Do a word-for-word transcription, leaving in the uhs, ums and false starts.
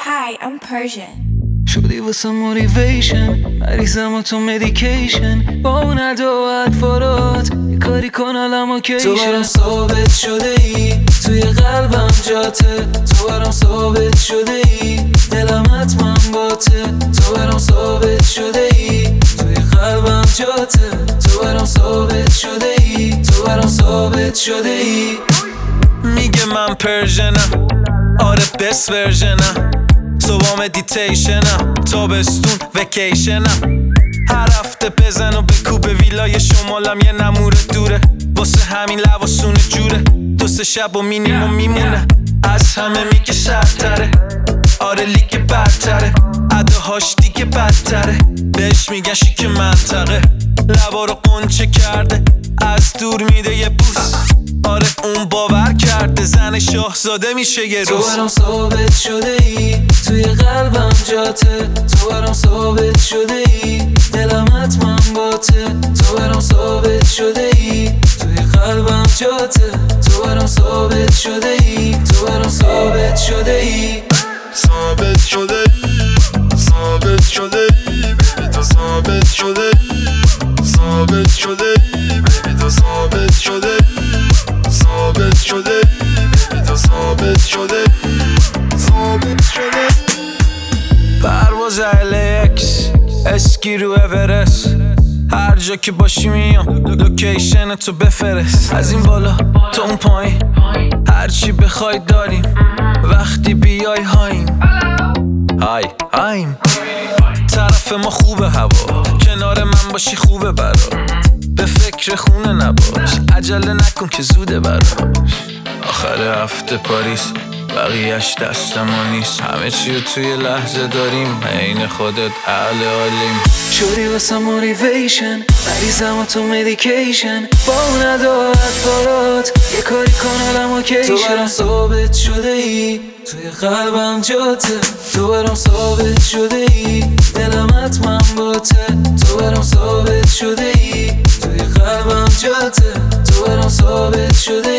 Hi, I'm Persian. شدی واسه موتیویشن، مریضم و تو مدیکیشن. با اون ادا و اطفارات یه کاری کن حالم اوکیشن. تو برام ثابت شده ای، توی قلبم جاته. تو برام ثابت شده ای، دلم حتما باته. تو برام ثابت شده ای، توی قلبم جاته. تو برام ثابت شده ای، تو برام ثابت شده ای. میگه من پرژنم، آره بست ورژنم. صبح مدیتیشنم، تابستون وکیشنم. هر هفته بزن و بکوب ویلای شمالم یه نموره دوره. واسه همین لباسونه جوره، دو سه شب و مینیموم میمونه. از همه میگه سرتره، آره لیگ برتره. اداهاش دیگه بدتره، بهش میگن شیک منطقه. لبا رو قنچه کرده، از دور میده یه بوس. آره اون باور کرده زن شاهزاده میشه یه روز. تو برام ثابت شده ای، توی قلبم جاته. تو برام ثابت شده ای، دلم حتما باته. تو برام ثابت شده ای، توی قلبم جاته. تو برام ثابت شده ای، تو برام ثابت شده ای. ثابت شده ای، ثابت شده ای، بیبی تو ثابت شده ای. ثابت شده ای، بیبی تو ثابت شده ای. ثابت شده ای، بیبی تو ثابت شده ای. ثابت شده ای. پرواز الکس اسکی رو اورست، هر جا که باشی میام لوکیشن تو بفرست. از این بالا تا اون پایین هرچی بخوای داریم، وقتی بیای هایم. های هایم طرف ما خوبه هوا، کنار من باشی خوبه برات. به فکر خونه نباش، عجله نکن که زوده براش. آخر هفته پاریس، بقیهش دست ما نیست. همه چی رو توی لحظه داریم، عین خودت اهل عالیم. شدی واسه موتیویشن، مریضم و تو مدیکیشن. با اون ادا و اطفارات یه کاری کن حالم اوکیشن. تو برام ثابت شده ای، توی قلبم جاته. تو برام ثابت شده ای، دلم حتما باته. تو برام ثابت شده ای، توی قلبم جاته. تو برام ثابت شده